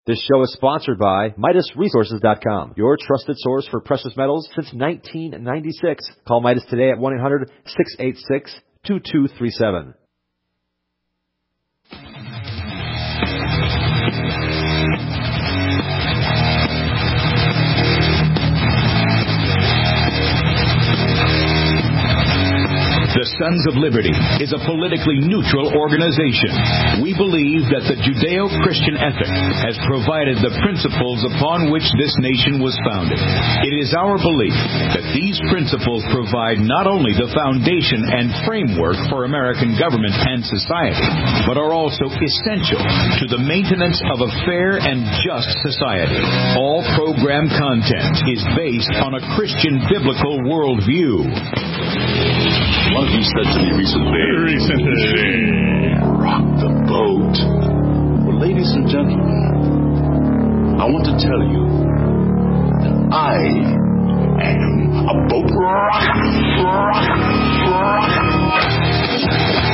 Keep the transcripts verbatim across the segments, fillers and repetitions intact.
This show is sponsored by Midas Resources dot com, your trusted source for precious metals since nineteen ninety-six. Call Midas today at one eight hundred, six eight six, two two three seven. The Sons of Liberty is a politically neutral organization. We believe that the Judeo-Christian ethic has provided the principles upon which this nation was founded. It is our belief that these principles provide not only the foundation and framework for American government and society, but are also essential to the maintenance of a fair and just society. All program content is based on a Christian biblical worldview. One of you said to me recently, recently, rock the boat. Well, ladies and gentlemen, I want to tell you that I am a boat rocker, rocker, rocker.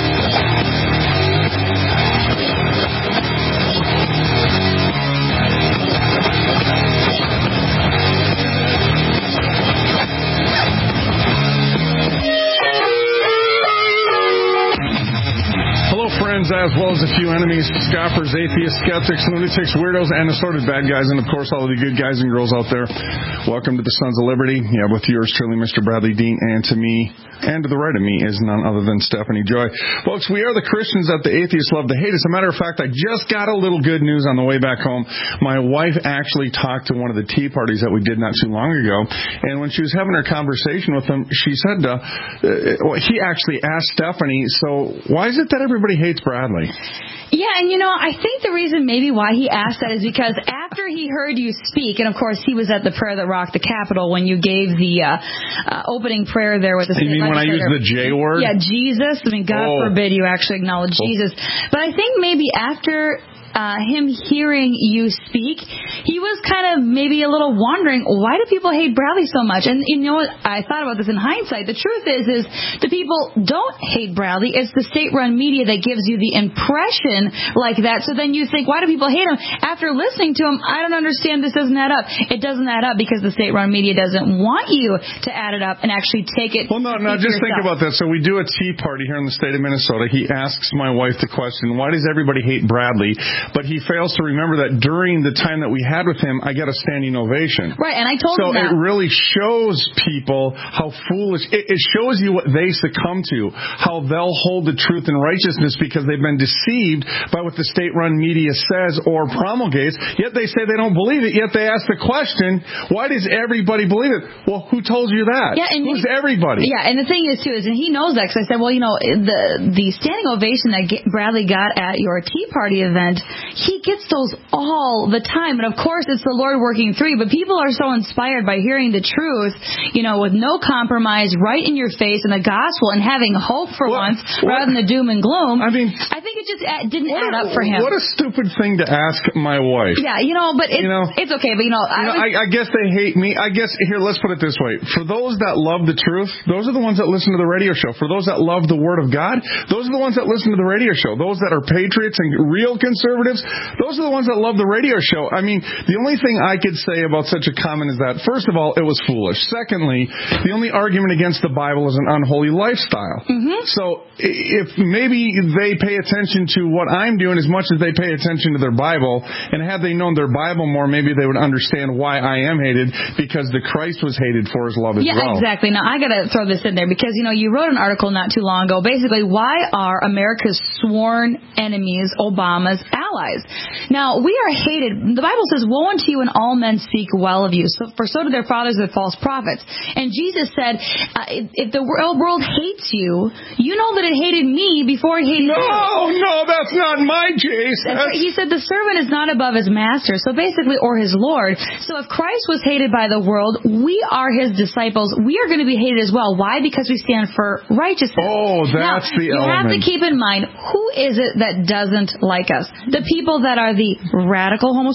Friends, as well as a few enemies, scoffers, atheists, skeptics, lunatics, weirdos, and assorted bad guys, and of course all of the good guys and girls out there. Welcome to the Sons of Liberty. Yeah, with yours truly, Mister Bradley Dean, and to me, and to the right of me is none other than Stephanie Joy. Folks, we are the Christians that the atheists love to hate. As a matter of fact, I just got a little good news on the way back home. My wife actually talked to one of the tea parties that we did not too long ago, and when she was having her conversation with him, she said, uh, uh, well, he actually asked Stephanie, so why is it that everybody hates Bradley? Yeah, and you know, I think the reason maybe why he asked that is because after he heard you speak, and of course he was at the prayer that rocked the Capitol when you gave the uh, uh, opening prayer there with the You mean when I used the J word? Yeah, Jesus. I mean, God oh. forbid you actually acknowledge oh. Jesus. But I think maybe after Uh, him hearing you speak, he was kind of maybe a little wondering, why do people hate Bradley so much? And you know what? I thought about this in hindsight. The truth is, is the people don't hate Bradley. It's the state-run media that gives you the impression like that. So then you think, why do people hate him? After listening to him, I don't understand. This doesn't add up. It doesn't add up because the state-run media doesn't want you to add it up and actually take it. Well, no, no, just think about that. So we do a tea party here in the state of Minnesota. He asks my wife the question, why does everybody hate Bradley? But he fails to remember that during the time that we had with him, I got a standing ovation. Right, and I told so him that. So it really shows people how foolish, it, it shows you what they succumb to, how they'll hold the truth and righteousness because they've been deceived by what the state-run media says or promulgates, yet they say they don't believe it, yet they ask the question, why does everybody believe it? Well, who told you that? Yeah, and Who's he, everybody? Yeah, and the thing is, too, is, and he knows that, because I said, well, you know, the, the standing ovation that Bradley got at your Tea Party event, he gets those all the time. And of course, it's the Lord working through you. But people are so inspired by hearing the truth, you know, with no compromise, right in your face in the gospel, and having hope for what, once what, rather than the doom and gloom. I mean, I think it just didn't what, add up for him. What a stupid thing to ask my wife. Yeah, you know, but it's, you know, it's okay. But, you know, I, you know, was, I, I guess they hate me. I guess, here, let's put it this way. For those that love the truth, those are the ones that listen to the radio show. For those that love the Word of God, those are the ones that listen to the radio show. Those that are patriots and real conservatives, those are the ones that love the radio show. I mean, the only thing I could say about such a comment is that, first of all, it was foolish. Secondly, the only argument against the Bible is an unholy lifestyle. Mm-hmm. So if maybe they pay attention to what I'm doing as much as they pay attention to their Bible, and had they known their Bible more, maybe they would understand why I am hated, because the Christ was hated for his love as yeah, well. Yeah, exactly. Now, I got to throw this in there because, you know, you wrote an article not too long ago. Basically, why are America's sworn enemies Obama's allies? Now, we are hated. The Bible says, woe unto you when all men speak well of you. So, for so do their fathers with false prophets. And Jesus said, uh, if the world hates you, you know that it hated me before it hated no, you. No, no, that's not my case. That's right. He said the servant is not above his master, so basically, or his Lord. So if Christ was hated by the world, we are his disciples. We are going to be hated as well. Why? Because we stand for righteousness. Oh, that's now, the you element. have to keep in mind, who is it that doesn't like us? The people that are the radical homosexuals,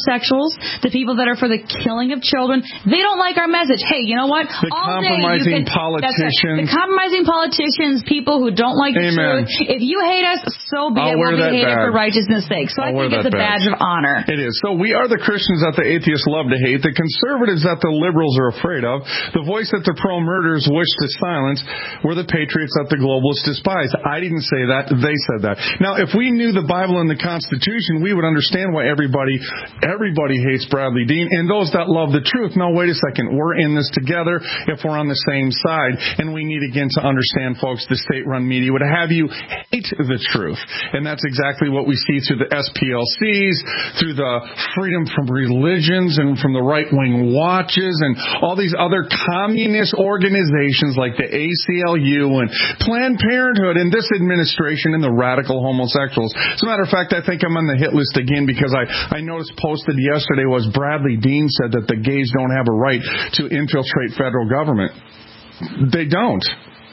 homosexuals, the people that are for the killing of children. They don't like our message. Hey, you know what? The All compromising day you can, politicians. Right. The compromising politicians, people who don't like the Amen. truth. If you hate us, so be I'll it. We'll be hated badge. for righteousness' sake. So I'll I think it's a badge. badge of honor. It is. So we are the Christians that the atheists love to hate, the conservatives that the liberals are afraid of, the voice that the pro-murderers wish to silence. We're the patriots that the globalists despise. I didn't say that. They said that. Now, if we knew the Bible and the Constitution, we would understand why everybody everybody hates Bradley Dean and those that love the truth. No, wait a second. We're in this together if we're on the same side. And we need, again, to understand, folks, the state-run media would have you hate the truth. And that's exactly what we see through the S P L Cs, through the freedom from religions and from the right-wing watches and all these other communist organizations like the A C L U and Planned Parenthood and this administration and the radical homosexuals. As a matter of fact, I think I'm on the hit list again because I, I noticed posted yesterday was Bradley Dean said that the gays don't have a right to infiltrate federal government. They don't.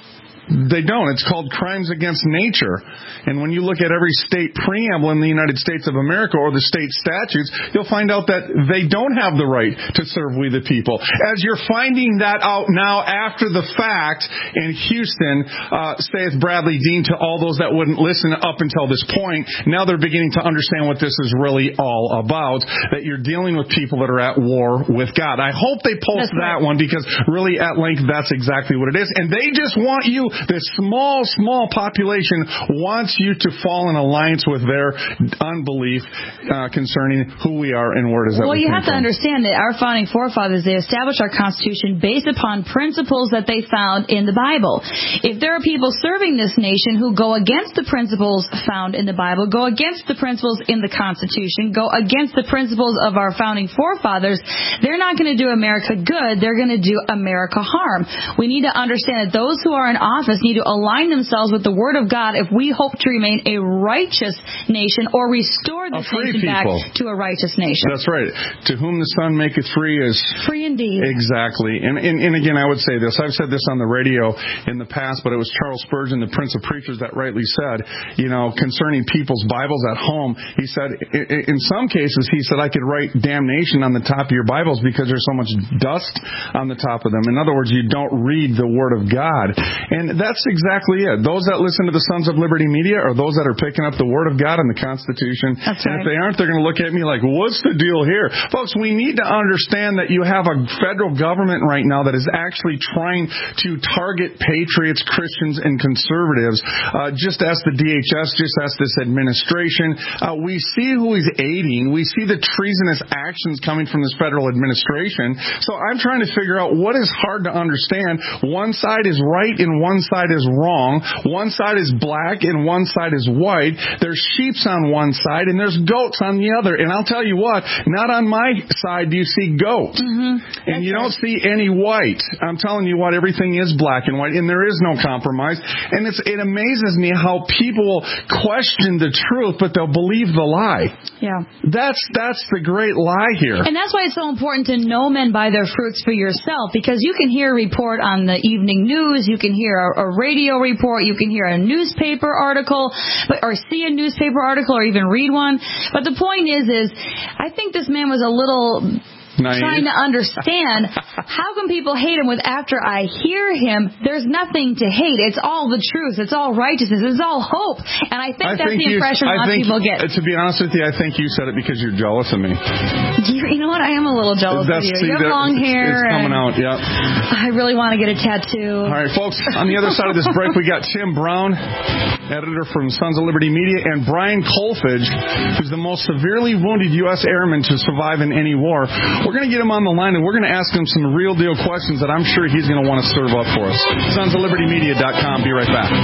They don't. It's called crimes against nature. And when you look at every state preamble in the United States of America or the state statutes, you'll find out that they don't have the right to serve we the people. As you're finding that out now after the fact in Houston, uh, saith Bradley Dean to all those that wouldn't listen up until this point, now they're beginning to understand what this is really all about, that you're dealing with people that are at war with God. I hope they post that's that right. one because really at length that's exactly what it is. And they just want you, this small, small population wants you to fall in alliance with their unbelief uh, concerning who we are and where it is that well, we you have from. to understand that our founding forefathers, they established our Constitution based upon principles that they found in the Bible. If there are people serving this nation who go against the principles found in the Bible, go against the principles in the Constitution, go against the principles of our founding forefathers, they're not going to do America good. They're going to do America harm. We need to understand that those who are in office need to align themselves with the Word of God if we hope to remain a righteous nation or restore this nation people. back to a righteous nation. That's right. To whom the Son maketh free is... Free indeed. Exactly. And, and, and again, I would say this. I've said this on the radio in the past, but it was Charles Spurgeon, the Prince of Preachers, that rightly said, you know, concerning people's Bibles at home, he said, in some cases, he said, I could write damnation on the top of your Bibles because there's so much dust on the top of them. In other words, you don't read the Word of God. And that's exactly it. Those that listen to the Sons of Liberty media are those that are picking up the Word of God and the Constitution. That's and right. if they aren't, they're going to look at me like, what's the deal here? Folks, we need to understand that you have a federal government right now that is actually trying to target patriots, Christians, and conservatives. Uh, just ask the D H S, just ask this administration. Uh, we see who is aiding. We see the treasonous actions coming from this federal administration. So I'm trying to figure out what is hard to understand. One side is right and one side is wrong. One side is black and one side is white. There's sheeps on one side and there's goats on the other. And I'll tell you what, not on my side do you see goats. Mm-hmm. And you don't see any white. I'm telling you what, everything is black and white and there is no compromise. And it's, it amazes me how people question the truth, but they'll believe the lie. Yeah. That's, that's the great lie here. And that's why it's so important to know men by their fruits for yourself, because you can hear a report on the evening news, you can hear a, a radio report, you can hear a newspaper article, but, or see a newspaper article, or even read one. But the point is, is I think this man was a little... Naive. Trying to understand how can people hate him with after I hear him, there's nothing to hate. It's all the truth. It's all righteousness. It's all hope. And I think I that's think the impression you, a lot of people get. To be honest with you, I think you said it because you're jealous of me. You, you know what? I am a little jealous that's, of you. See, You have long hair. It's coming out, yeah. I really want to get a tattoo. All right, folks. On the other side of this break, we got Tim Brown, editor from Sons of Liberty Media, and Brian Kolfage, who's the most severely wounded U S airman to survive in any war. We're going to get him on the line, and we're going to ask him some real-deal questions that I'm sure he's going to want to serve up for us. sons of liberty media dot com. Be right back.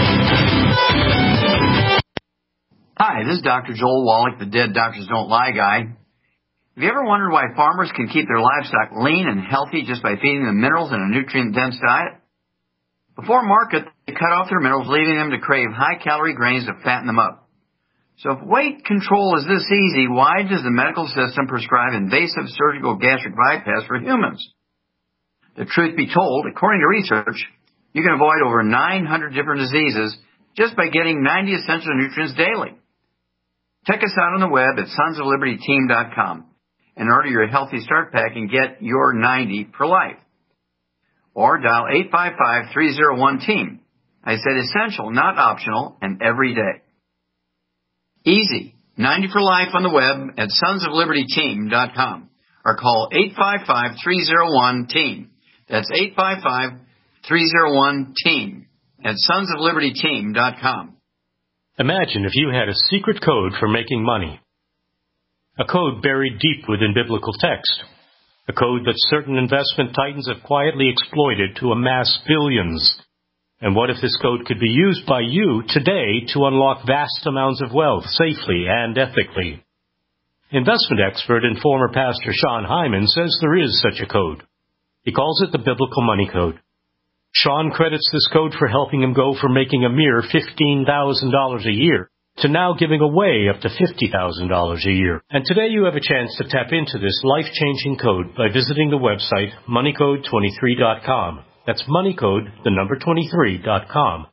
Hi, this is Doctor Joel Wallach, the Dead Doctors Don't Lie guy. Have you ever wondered why farmers can keep their livestock lean and healthy just by feeding them minerals in a nutrient-dense diet? Before market, they cut off their minerals, leaving them to crave high-calorie grains to fatten them up. So if weight control is this easy, why does the medical system prescribe invasive surgical gastric bypass for humans? The truth be told, according to research, you can avoid over nine hundred different diseases just by getting ninety essential nutrients daily. Check us out on the web at sons of liberty team dot com. and order your Healthy Start Pack and get your ninety for life. Or dial eight five five, three oh one, team. I said essential, not optional, and every day. Easy. ninety for life on the web at sons of liberty team dot com or call eight five five, three oh one, team. That's eight five five, three oh one, team at sons of liberty team dot com. Imagine if you had a secret code for making money. A code buried deep within biblical text. A code that certain investment titans have quietly exploited to amass billions. And what if this code could be used by you today to unlock vast amounts of wealth safely and ethically? Investment expert and former pastor Sean Hyman says there is such a code. He calls it the Biblical Money Code. Sean credits this code for helping him go from making a mere fifteen thousand dollars a year to now giving away up to fifty thousand dollars a year. And today you have a chance to tap into this life-changing code by visiting the website money code twenty-three dot com. That's moneycode, the number twenty-three dot com.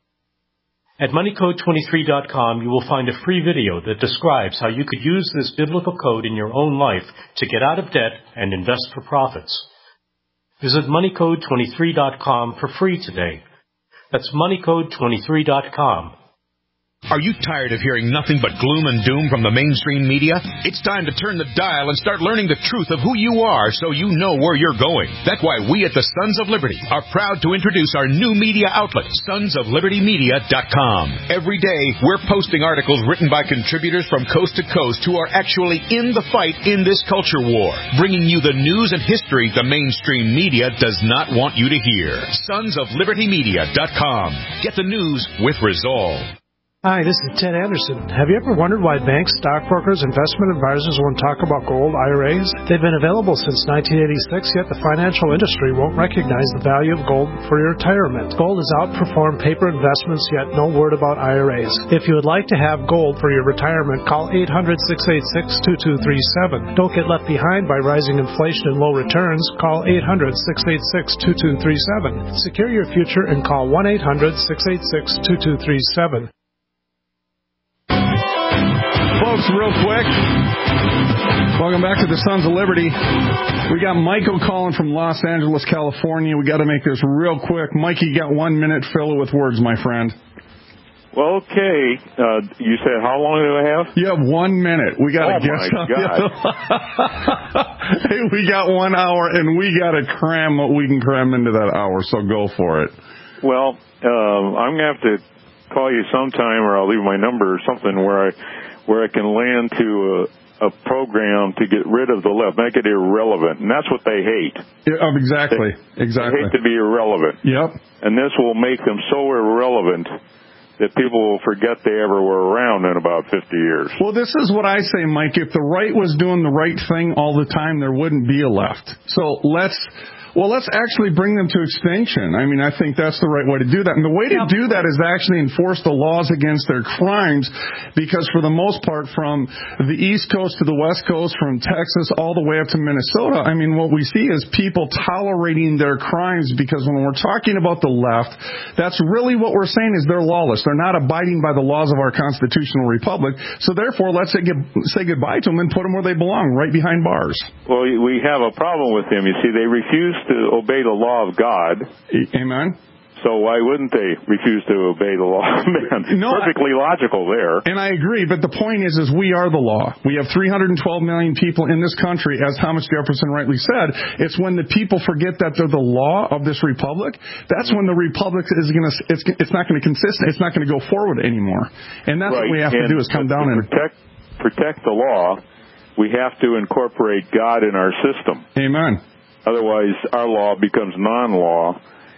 At money code twenty-three dot com, you will find a free video that describes how you could use this biblical code in your own life to get out of debt and invest for profits. Visit money code twenty-three dot com for free today. That's money code twenty-three dot com. Are you tired of hearing nothing but gloom and doom from the mainstream media? It's time to turn the dial and start learning the truth of who you are so you know where you're going. That's why we at the Sons of Liberty are proud to introduce our new media outlet, sons of liberty media dot com. Every day, we're posting articles written by contributors from coast to coast who are actually in the fight in this culture war, bringing you the news and history the mainstream media does not want you to hear. sons of liberty media dot com. Get the news with resolve. Hi, this is Ted Anderson. Have you ever wondered why banks, stockbrokers, investment advisors won't talk about gold I R As? They've been available since nineteen eighty-six, yet the financial industry won't recognize the value of gold for your retirement. Gold has outperformed paper investments, yet no word about I R As. If you would like to have gold for your retirement, call eight hundred, six eight six, two two three seven. Don't get left behind by rising inflation and low returns. Call eight hundred, six eight six, two two three seven. Secure your future and call one eight hundred, six eight six, two two three seven. Folks, real quick, welcome back to the Sons of Liberty. We got Michael calling from Los Angeles, California. We got to make this real quick. Mikey, you got one minute. Fill it with words, my friend. Well, okay. Uh, you said how long do I have? You have one minute. We got to oh guess my God. Hey, we got one hour, and we got to cram what we can cram into that hour, so go for it. Well, um, I'm going to have to call you sometime, or I'll leave my number or something where I where I can land to a, a program to get rid of the left, make it irrelevant. And that's what they hate. Yeah, exactly. They, exactly. They hate to be irrelevant. Yep. And this will make them so irrelevant that people will forget they ever were around in about fifty years. Well, this is what I say, Mike. If the right was doing the right thing all the time, there wouldn't be a left. So let's... Well, let's actually bring them to extinction. I mean, I think that's the right way to do that. And the way to do that is actually enforce the laws against their crimes, because for the most part, from the East Coast to the West Coast, from Texas all the way up to Minnesota, I mean, what we see is people tolerating their crimes, because when we're talking about the left, that's really what we're saying is they're lawless. They're not abiding by the laws of our constitutional republic. So therefore, let's say, say goodbye to them and put them where they belong, right behind bars. Well, we have a problem with them. You see, they refuse to obey the law of God. Amen. So why wouldn't they refuse to obey the law of man? No, perfectly I, logical there. And I agree, but the point is, is we are the law. We have three hundred twelve million people in this country, as Thomas Jefferson rightly said. It's when the people forget that they're the law of this republic, that's when the republic is going to, it's, it's not going to consist, it's not going to go forward anymore. And that's right. what we have and to do is come down and protect, protect the law. We have to incorporate God in our system. Amen. Otherwise, our law becomes non-law,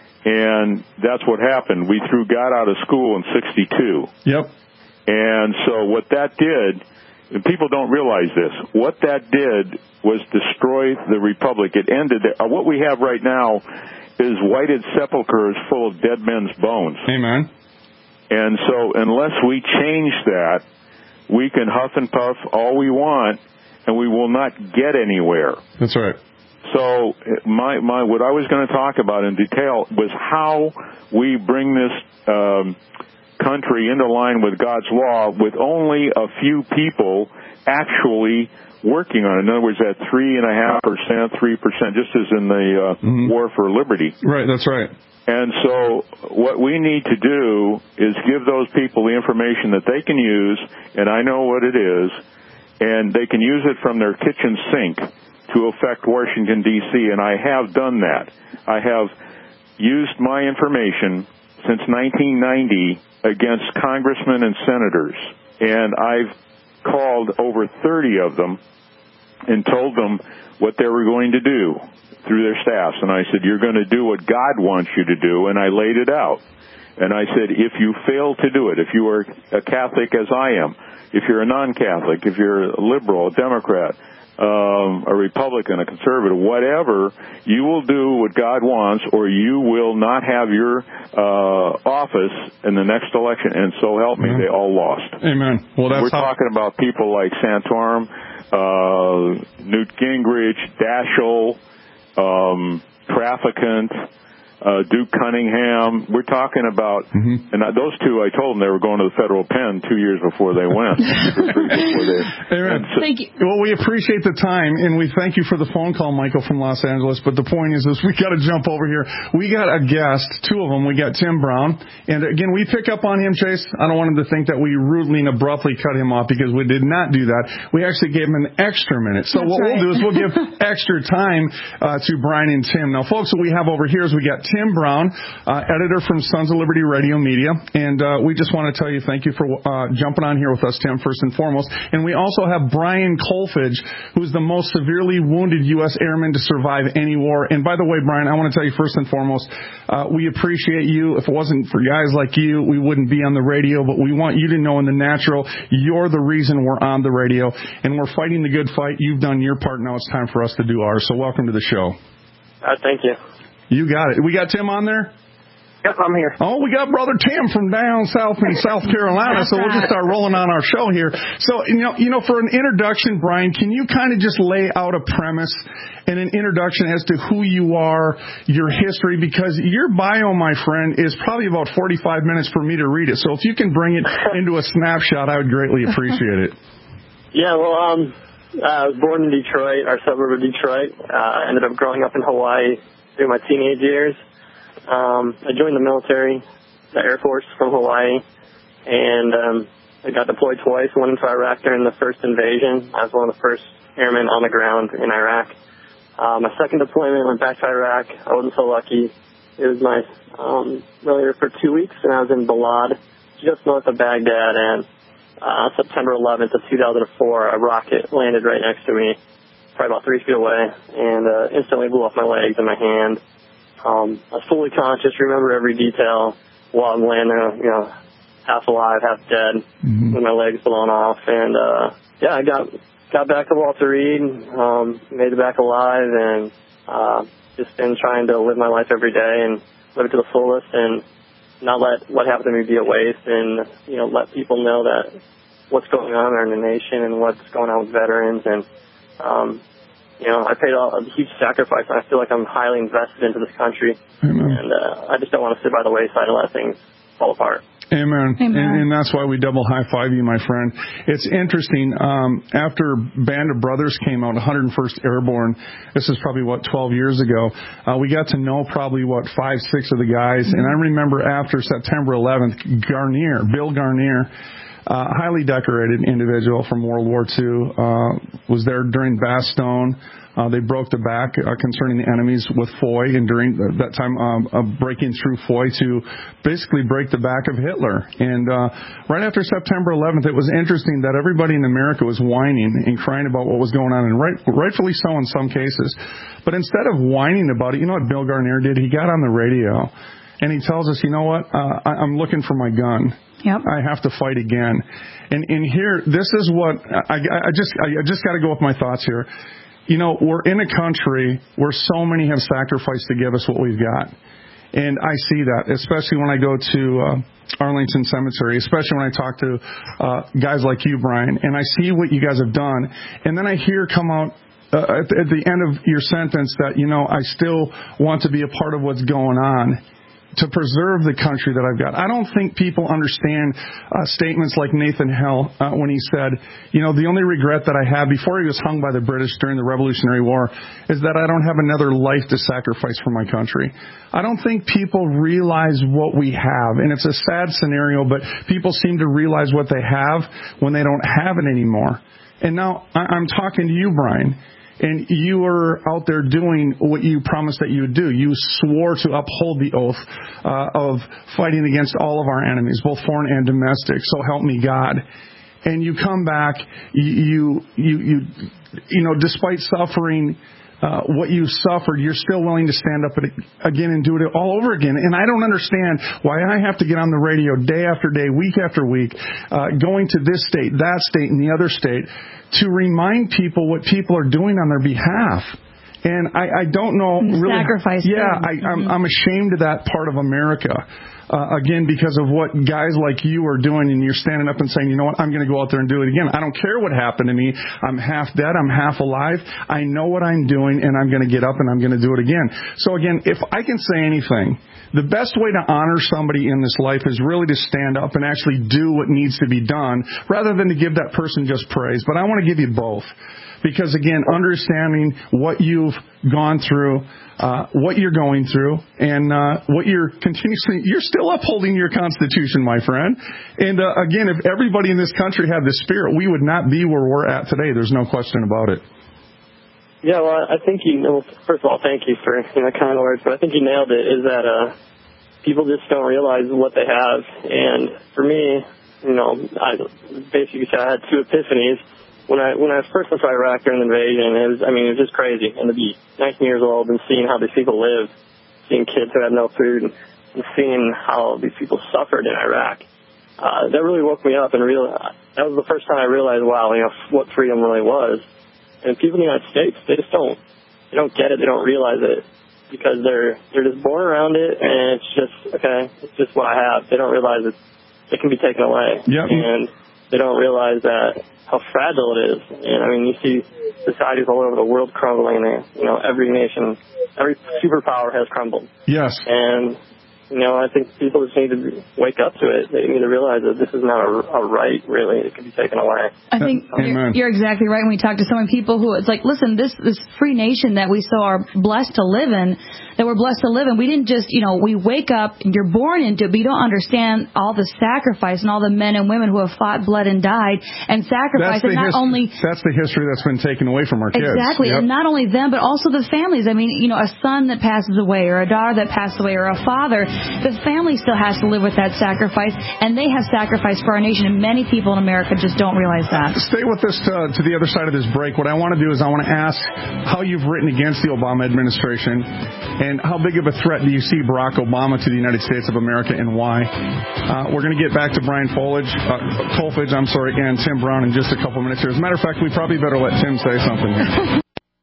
and that's what happened. We threw God out of school in sixty-two. Yep. And so what that did, and people don't realize this, what that did was destroy the republic. It ended it. What we have right now is whited sepulchres full of dead men's bones. Amen. And so unless we change that, we can huff and puff all we want, and we will not get anywhere. That's right. So my my what I was going to talk about in detail was how we bring this um, country into line with God's law, with only a few people actually working on it. In other words, that three and a half percent, three percent, just as in the uh, mm-hmm. War for Liberty. Right, that's right. And so what we need to do is give those people the information that they can use, and I know what it is, and they can use it from their kitchen sink to affect Washington, D C, and I have done that. I have used my information since nineteen ninety against congressmen and senators, and I've called over thirty of them and told them what they were going to do through their staffs. And I said, you're going to do what God wants you to do, and I laid it out. And I said, if you fail to do it, if you are a Catholic as I am, if you're a non-Catholic, if you're a liberal, a Democrat, um, a Republican, a conservative, whatever, you will do what God wants, or you will not have your uh, office in the next election. And so help me, mm-hmm. they all lost. Amen. Well, that's We're how- talking about people like Santorum, uh, Newt Gingrich, Daschle, um, Trafficant, uh, Duke Cunningham. We're talking about, mm-hmm. and those two, I told them they were going to the federal pen two years before they went. before they, Amen. So, thank you. Well, we appreciate the time, and we thank you for the phone call, Michael, from Los Angeles. But the point is, is we got to jump over here. We got a guest, two of them. We got Tim Brown. And again, we pick up on him, Chase. I don't want him to think that we rudely and abruptly cut him off, because we did not do that. We actually gave him an extra minute. So That's what right. we'll do is we'll give extra time uh, to Brian and Tim. Now, folks, what we have over here is we got Tim Brown, uh, editor from Sons of Liberty Radio Media. And uh, we just want to tell you thank you for uh, jumping on here with us, Tim, first and foremost. And we also have Brian Kolfage, who's the most severely wounded U S airman to survive any war. And by the way, Brian, I want to tell you first and foremost, uh, we appreciate you. If it wasn't for guys like you, we wouldn't be on the radio. But we want you to know in the natural, you're the reason we're on the radio. And we're fighting the good fight. You've done your part. Now it's time for us to do ours. So welcome to the show. Uh, thank you. You got it. We got Tim on there? Yep, I'm here. Oh, we got Brother Tim from down south in South Carolina, so we'll just start rolling on our show here. So, you know, you know, for an introduction, Brian, can you kind of just lay out a premise and an introduction as to who you are, your history? Because your bio, my friend, is probably about forty-five minutes for me to read it. So if you can bring it into a snapshot, I would greatly appreciate it. Yeah, well, um, I was born in Detroit, our suburb of Detroit. Uh, I ended up growing up in Hawaii through my teenage years. Um, I joined the military, the Air Force from Hawaii, and um, I got deployed twice, one into Iraq during the first invasion. I was one of the first airmen on the ground in Iraq. Uh, my second deployment went back to Iraq. I wasn't so lucky. It was my um, really for two weeks, and I was in Balad, just north of Baghdad, and uh, September eleventh of two thousand four, a rocket landed right next to me, probably about three feet away, and uh, instantly blew off my legs and my hand. Um, I was fully conscious, remember every detail while I'm laying there, you know, half alive, half dead, mm-hmm. with my legs blown off. And, uh, yeah, I got, got back to Walter Reed, um, made it back alive, and, uh, just been trying to live my life every day and live it to the fullest and not let what happened to me be a waste, and, you know, let people know that what's going on in the nation and what's going on with veterans. And, um, you know, I paid a huge sacrifice, and I feel like I'm highly invested into this country. Amen. And uh, I just don't want to sit by the wayside and let things fall apart. Amen. Amen. And, and that's why we double high-five you, my friend. It's interesting. Um, after Band of Brothers came out, one hundred first Airborne, this is probably, what, twelve years ago, uh, we got to know probably, what, five, six of the guys. Mm-hmm. And I remember after September eleventh, Garnier, Bill Garnier, Uh, highly decorated individual from World War Two, uh, was there during Bastogne. Uh, they broke the back uh, concerning the enemies with Foy, and during the, that time um, uh, breaking through Foy to basically break the back of Hitler. And uh, right after September eleventh, it was interesting that everybody in America was whining and crying about what was going on, and right, rightfully so in some cases. But instead of whining about it, you know what Bill Garnier did? He got on the radio, and he tells us, you know what, uh, I, I'm looking for my gun. Yep. I have to fight again. And and here, this is what, I, I just I just got to go with my thoughts here. You know, we're in a country where so many have sacrificed to give us what we've got. And I see that, especially when I go to uh, Arlington Cemetery, especially when I talk to uh, guys like you, Brian, and I see what you guys have done. And then I hear come out uh, at, the, at the end of your sentence that, you know, I still want to be a part of what's going on. to preserve the country that I've got. I don't think people understand uh, statements like Nathan Hale uh, when he said, you know, the only regret that I have before he was hung by the British during the Revolutionary War is that I don't have another life to sacrifice for my country. I don't think people realize what we have, and it's a sad scenario, but people seem to realize what they have when they don't have it anymore. And now I'm talking to you, Brian. And you are out there doing what you promised that you would do. You swore to uphold the oath uh, of fighting against all of our enemies, both foreign and domestic. So help me God. And you come back, you, you, you, you know, despite suffering uh, what you suffered, you're still willing to stand up again and do it all over again. And I don't understand why I have to get on the radio day after day, week after week, uh, going to this state, that state, and the other state, to remind people what people are doing on their behalf. And I, I don't know really. Sacrifice. Yeah, I, I'm, I'm ashamed of that part of America. Uh, again, because of what guys like you are doing, and you're standing up and saying, you know what, I'm going to go out there and do it again. I don't care what happened to me. I'm half dead. I'm half alive. I know what I'm doing, and I'm going to get up and I'm going to do it again. So again, if I can say anything, the best way to honor somebody in this life is really to stand up and actually do what needs to be done, rather than to give that person just praise. But I want to give you both. Because, again, understanding what you've gone through, uh, what you're going through, and uh, what you're continuously, you're still upholding your Constitution, my friend. And, uh, again, if everybody in this country had this spirit, we would not be where we're at today. There's no question about it. Yeah, well, I think you know, first of all, thank you for you know, kind words, but I think you nailed it, is that uh, people just don't realize what they have. And for me, you know, I basically I had two epiphanies. When I when I first went to Iraq during the invasion, it was I mean it was just crazy. And to be nineteen years old and seeing how these people live, seeing kids who have no food, and seeing how these people suffered in Iraq, uh, that really woke me up. And real that was the first time I realized, wow, you know what freedom really was. And people in the United States, they just don't they don't get it, they don't realize it, because they're they're just born around it, and it's just okay, it's just what I have. They don't realize it it can be taken away, yep. And they don't realize that. How fragile it is. And I mean, you see societies all over the world crumbling. And, you know, every nation, every superpower has crumbled. Yes. And, you know, I think people just need to wake up to it. They need to realize that this is not a, a right, really. It can be taken away. I think you're, you're exactly right when we talk to so many people who, it's like, listen, this, this free nation that we so are blessed to live in, that we're blessed to live in, we didn't just, you know, we wake up and you're born into it, but you don't understand all the sacrifice and all the men and women who have fought, bled, and died and sacrificed. And not his, only that's the history that's been taken away from our kids. Exactly. Yep. And not only them, but also the families. I mean, you know, a son that passes away or a daughter that passed away or a father, the family still has to live with that sacrifice, and they have sacrificed for our nation, and many people in America just don't realize that. Stay with us to, to the other side of this break. What I want to do is I want to ask how you've written against the Obama administration, and how big of a threat do you see Barack Obama to the United States of America, and why? Uh, we're going to get back to Brian Folage, uh, Kolfage, I'm sorry, and Tim Brown in just a couple minutes here. As a matter of fact, we probably better let Tim say something here.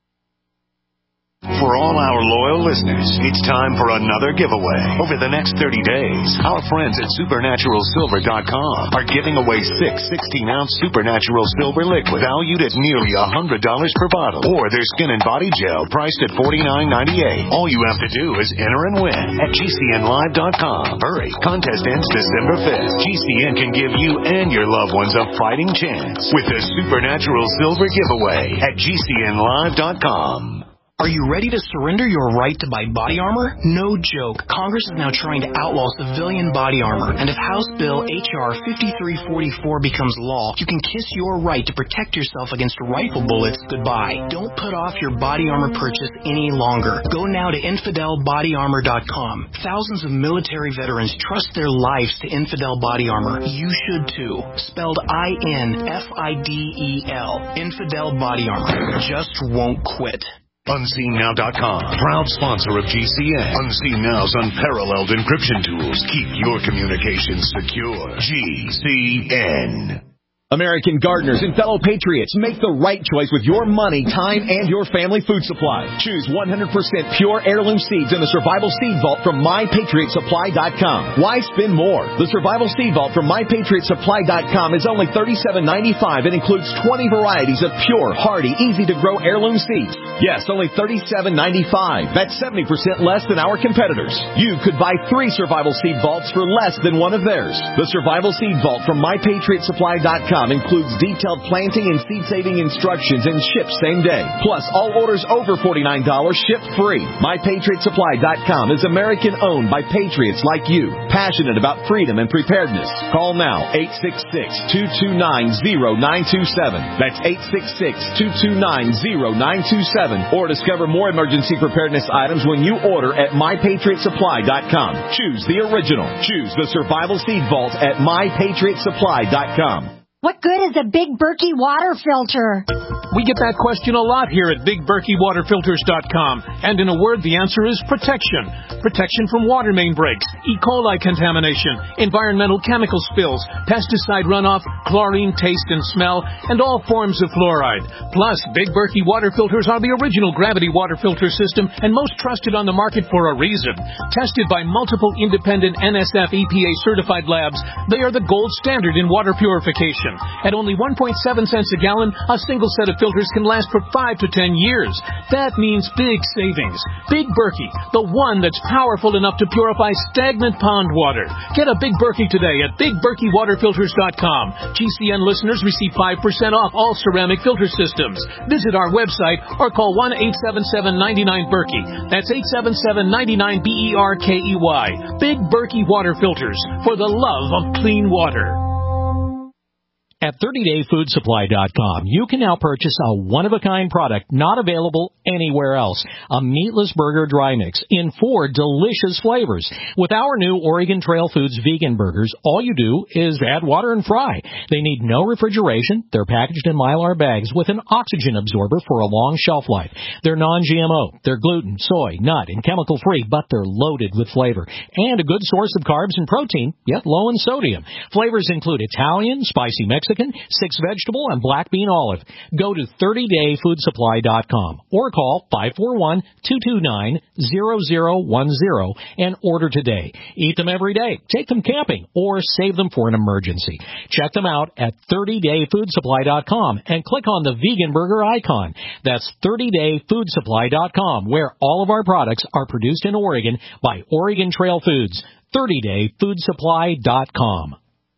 For all our loyal listeners, it's time for another giveaway. Over the next thirty days, our friends at Supernatural Silver dot com are giving away six sixteen-ounce Supernatural Silver liquid valued at nearly one hundred dollars per bottle, or their skin and body gel priced at forty-nine ninety-eight. All you have to do is enter and win at G C N Live dot com. Hurry, contest ends December fifth. G C N can give you and your loved ones a fighting chance with the Supernatural Silver giveaway at G C N Live dot com. Are you ready to surrender your right to buy body armor? No joke. Congress is now trying to outlaw civilian body armor. And if House Bill H R fifty-three forty-four becomes law, you can kiss your right to protect yourself against rifle bullets goodbye. Don't put off your body armor purchase any longer. Go now to infidel body armor dot com. Thousands of military veterans trust their lives to Infidel Body Armor. You should too. Spelled I N F I D E L. Infidel Body Armor. Just won't quit. Unseen Now dot com, proud sponsor of G C N. Unseen Now's unparalleled encryption tools keep your communications secure. G C N. American gardeners and fellow patriots, make the right choice with your money, time, and your family food supply. Choose one hundred percent pure heirloom seeds in the Survival Seed Vault from my patriot supply dot com. Why spend more? The Survival Seed Vault from my patriot supply dot com is only thirty-seven ninety-five and includes twenty varieties of pure, hardy, easy-to-grow heirloom seeds. Yes, only thirty-seven ninety-five. That's seventy percent less than our competitors. You could buy three Survival Seed Vaults for less than one of theirs. The Survival Seed Vault from my patriot supply dot com includes detailed planting and seed-saving instructions and ships same day. Plus, all orders over forty-nine dollars ship free. my patriot supply dot com is American-owned by patriots like you, passionate about freedom and preparedness. Call now, eight six six, two two nine, zero nine two seven. That's eight six six, two two nine, zero nine two seven. Or discover more emergency preparedness items when you order at my patriot supply dot com. Choose the original. Choose the Survival Seed Vault at my patriot supply dot com. What good is a Big Berkey water filter? We get that question a lot here at big berkey water filters dot com. And in a word, the answer is protection. Protection from water main breaks, E. coli contamination, environmental chemical spills, pesticide runoff, chlorine taste and smell, and all forms of fluoride. Plus, Big Berkey water filters are the original gravity water filter system and most trusted on the market for a reason. Tested by multiple independent N S F E P A certified labs, they are the gold standard in water purification. At only one point seven cents a gallon, a single set of filters can last for five to ten years. That means big savings. Big Berkey, the one that's powerful enough to purify stagnant pond water. Get a Big Berkey today at big berkey water filters dot com. G C N listeners receive five percent off all ceramic filter systems. Visit our website or call one eight seven seven, nine nine, Berkey. That's eight seven seven, nine nine, B E R K E Y. Big Berkey Water Filters, for the love of clean water. At thirty day food supply dot com, you can now purchase a one-of-a-kind product not available anywhere else. A meatless burger dry mix in four delicious flavors. With our new Oregon Trail Foods vegan burgers, all you do is add water and fry. They need no refrigeration. They're packaged in Mylar bags with an oxygen absorber for a long shelf life. They're non G M O. They're gluten, soy, nut, and chemical-free, but they're loaded with flavor. And a good source of carbs and protein, yet low in sodium. Flavors include Italian, spicy Mexican, six vegetable, and black bean olive. Go to thirty day food supply dot com or call five four one, two two nine, zero zero one zero and order today. Eat them every day, take them camping, or save them for an emergency. Check them out at thirty day food supply dot com and click on the vegan burger icon. That's thirty day food supply dot com, where all of our products are produced in Oregon by Oregon Trail Foods. thirty day food supply dot com.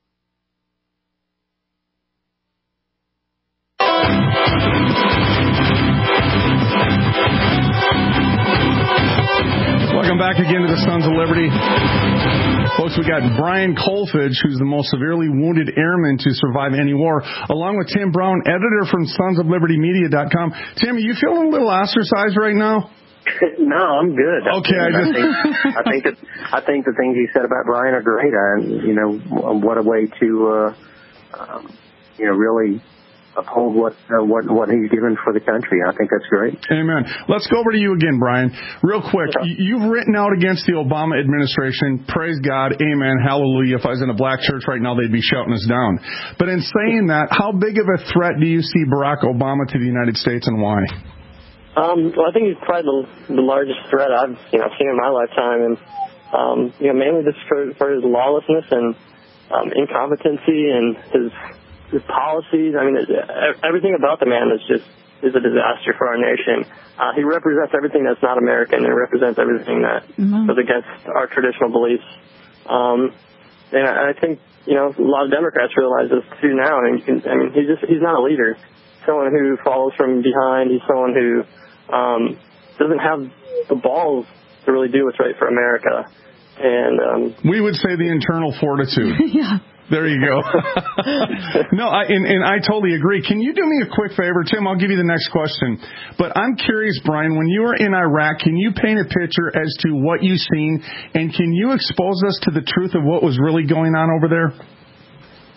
Welcome back again to the Sons of Liberty. Folks, we got Brian Kolfage, who's the most severely wounded airman to survive any war, along with Tim Brown, editor from sons of liberty media dot com. Tim, are you feeling a little ostracized right now? No, I'm good. Okay, I, I, think, I think that I think the things you said about Brian are great. I, you know, what a way to, uh, um, you know, really uphold what uh, what what he's given for the country. I think that's great. Amen. Let's go over to you again, Brian. Real quick, yeah. You've written out against the Obama administration. Praise God. Amen. Hallelujah. If I was in a black church right now, they'd be shouting us down. But in saying that, how big of a threat do you see Barack Obama to the United States, and why? Um, well, I think he's probably the, the largest threat I've you know seen in my lifetime, and um, you know mainly just for, for his lawlessness and um, incompetency and his. His policies, I mean, everything about the man is just is a disaster for our nation. Uh, he represents everything that's not American. He represents everything that mm-hmm. goes against our traditional beliefs. Um, and I think, you know, a lot of Democrats realize this too now. I mean, you can, I mean, he's just he's not a leader. Someone who follows from behind. He's someone who um, doesn't have the balls to really do what's right for America. And um, we would say the internal fortitude. Yeah. There you go. No, I, and, and I totally agree. Can you do me a quick favor, Tim? I'll give you the next question. But I'm curious, Brian, when you were in Iraq, can you paint a picture as to what you've seen, and can you expose us to the truth of what was really going on over there?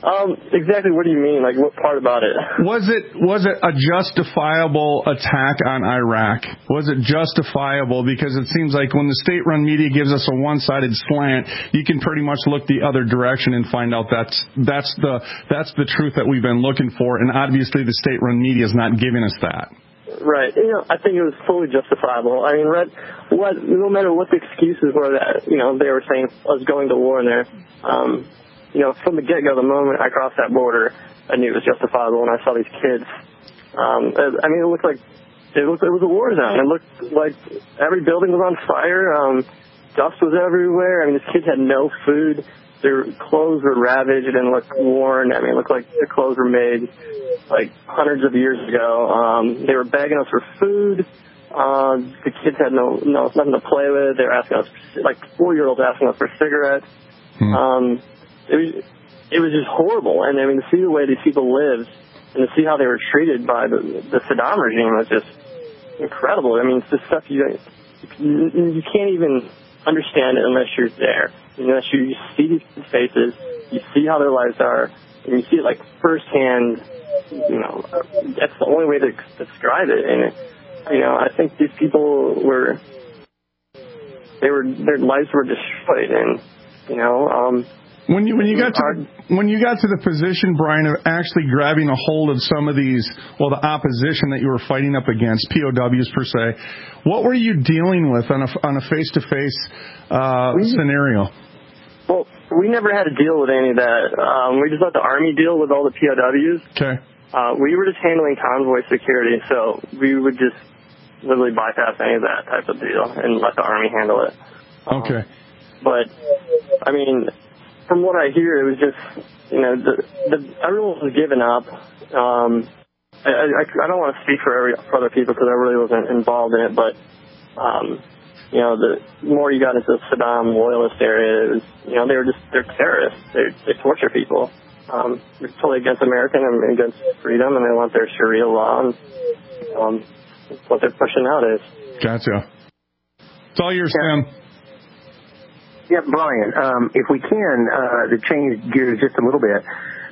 Um, exactly what do you mean? Like, what part about it? Was it was it a justifiable attack on Iraq? Was it justifiable? Because it seems like when the state-run media gives us a one-sided slant, you can pretty much look the other direction and find out that's that's the that's the truth that we've been looking for, and obviously the state-run media is not giving us that. Right. You know, I think it was fully justifiable. I mean, Red, what, no matter what the excuses were that, you know, they were saying us going to war in there, um, you know, from the get-go, the moment I crossed that border, I knew it was justifiable when I saw these kids. Um, I mean, it looked like it, looked, it was a war zone. It looked like every building was on fire. Um, dust was everywhere. I mean, these kids had no food. Their clothes were ravaged and looked worn. I mean, it looked like their clothes were made like hundreds of years ago. Um, they were begging us for food. Uh, the kids had no, no nothing to play with. They were asking us, like four-year-olds asking us for cigarettes. Hmm. Um, it was it was just horrible. And I mean, to see the way these people lived and to see how they were treated by the, the Saddam regime was just incredible. I mean, it's just stuff you you can't even understand it unless you're there. Unless you see these faces, you see how their lives are, and you see it like firsthand. You know, that's the only way to describe it. And, you know, I think these people were, they were, their lives were destroyed. And, you know, um, when you, when you got to, the, when you got to the position, Brian, of actually grabbing a hold of some of these, well, the opposition that you were fighting up against, P O Ws per se, what were you dealing with on a, on a face-to-face, uh, we, scenario? Well, we never had to deal with any of that. Um, we just let the Army deal with all the P O Ws. Okay. Uh, we were just handling convoy security, so we would just literally bypass any of that type of deal and let the Army handle it. Um, okay. But, I mean, from what I hear, it was just, you know, the, the everyone was giving up. Um, I, I, I don't want to speak for, every, for other people because I really wasn't involved in it, but, um, you know, the more you got into the Saddam loyalist area, it was, you know, they were just, they're terrorists. They, they torture people. Um, they're totally against American and against freedom, and they want their Sharia law, and um, that's what they're pushing nowadays. Gotcha. It's all yours, Sam. Yeah, Brian, um, if we can, uh, to change gears just a little bit,